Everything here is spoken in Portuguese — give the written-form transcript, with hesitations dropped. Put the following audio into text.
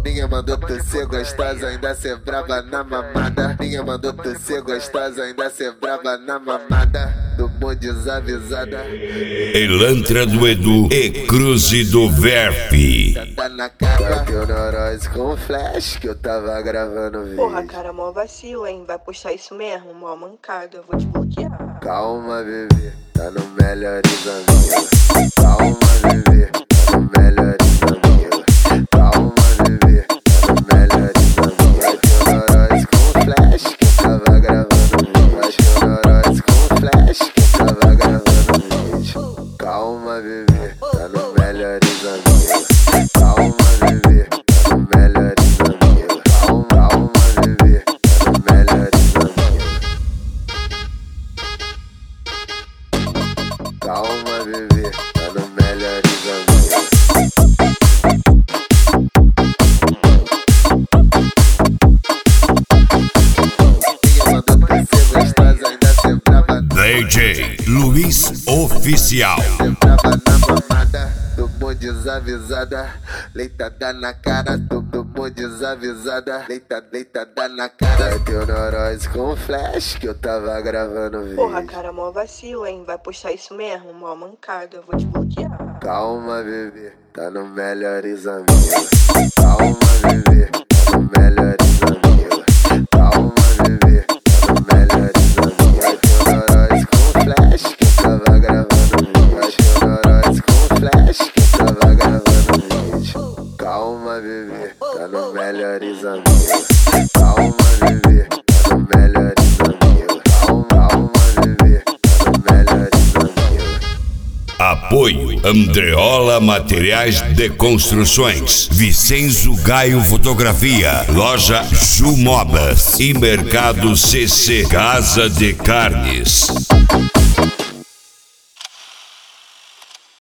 Minha mandou tu ser gostosa, ainda ser brava na mamada. Minha mandou tu ser gostosa, ainda ser brava na mamada. Do mundo desavisada. Elantra do Edu e Cruze do Verf. Tá na cara. Bateu neurose com flash que eu tava gravando vídeo. Porra, cara, mó vacilo, hein? Vai postar isso mesmo, mó mancada, eu vou te bloquear. Calma, bebê, tá no melhores amigos. Calma, bebê, tá no melhores amigos. Calma, bebê, tá no melhores amigos. Bateu neurose com flash que eu tava gravando vídeo. Bateu neurose com flash que eu tava gravando vídeo. Calma, bebê, tá no melhores amigos. Calma, bebê, tá no melhores amigos. Calma, bebê, tá no melhores amigos. Calma, bebê, tá no melhores amigos. DJ Luiz Oficial. Brava na mamada, do mundo desavisada. Leitada na cara, do mundo desavisada. Leitada na cara. Bateu neurose com flash que eu tava gravando vídeo. Porra, cara, mó vacilo, hein? Vai postar isso mesmo, mó mancada, eu vou te bloquear. Calma, bebê, tá no melhores amigos. Calma, bebê, tá no melhores amigos. Calma, bebê, tá no melhores amigos. Bateu neurose com flash que eu tava gravando vídeo. Bateu neurose com flash que eu tava gravando vídeo. Calma, bebê, tá no melhores amigos. Calma, bebê, tá no melhores amigos. Calma, bebê, tá no melhores amigos. Apoio Andreola Materiais de Construções, Vicenzo Gaio Fotografia, Loja Ju Modas e Mercado CC Casa de Carnes.